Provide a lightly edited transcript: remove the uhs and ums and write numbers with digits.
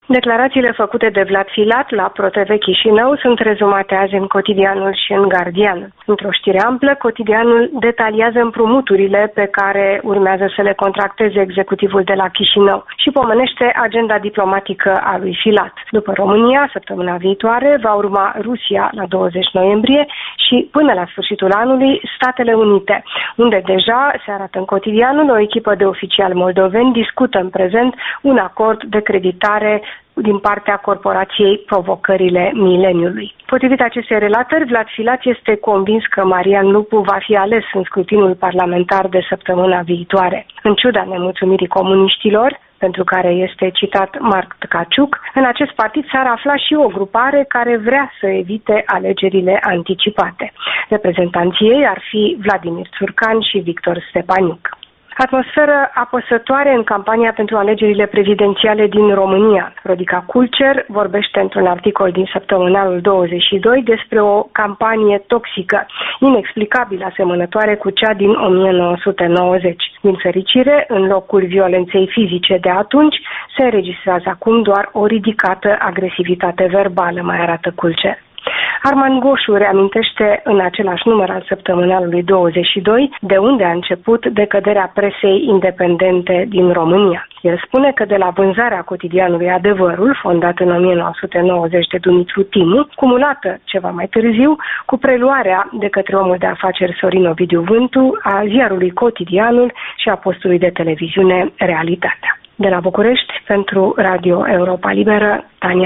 Declarațiile făcute de Vlad Filat la ProTV Chișinău sunt rezumate azi în Cotidianul și în Guardian. Într-o știre amplă, Cotidianul detaliază împrumuturile pe care urmează să le contracteze executivul de la Chișinău și pomenește agenda diplomatică a lui Filat. După România, săptămâna viitoare, va urma Rusia la 20 noiembrie și până la sfârșitul anului Statele Unite, unde deja, se arată în Cotidianul, o echipă de oficiali moldoveni discută în prezent un acord de creditare din partea corporației Provocările Mileniului. Potrivit acestei relatări, Vlad Filat este convins că Marian Lupu va fi ales în scrutinul parlamentar de săptămâna viitoare. În ciuda nemulțumirii comuniștilor, pentru care este citat Marc Tkaciuc, în acest partid s-ar afla și o grupare care vrea să evite alegerile anticipate. Reprezentanții ei ar fi Vladimir Țurcan și Victor Stepaniuc. Atmosferă apăsătoare în campania pentru alegerile prezidențiale din România. Rodica Kulcer vorbește într-un articol din Săptămânalul 22 despre o campanie toxică, inexplicabil asemănătoare cu cea din 1990. Din fericire, în locul violenței fizice de atunci, se înregistrează acum doar o ridicată agresivitate verbală, mai arată Kulcer. Arman Goșu reamintește în același număr al Săptămânalului 22 de unde a început decăderea presei independente din România. El spune că de la vânzarea cotidianului Adevărul, fondat în 1990 de Dumitru Timu, cumulată ceva mai târziu cu preluarea de către omul de afaceri Sorin Ovidiu Vântu a ziarului Cotidianul și a postului de televiziune Realitatea. De la București, pentru Radio Europa Liberă, Tania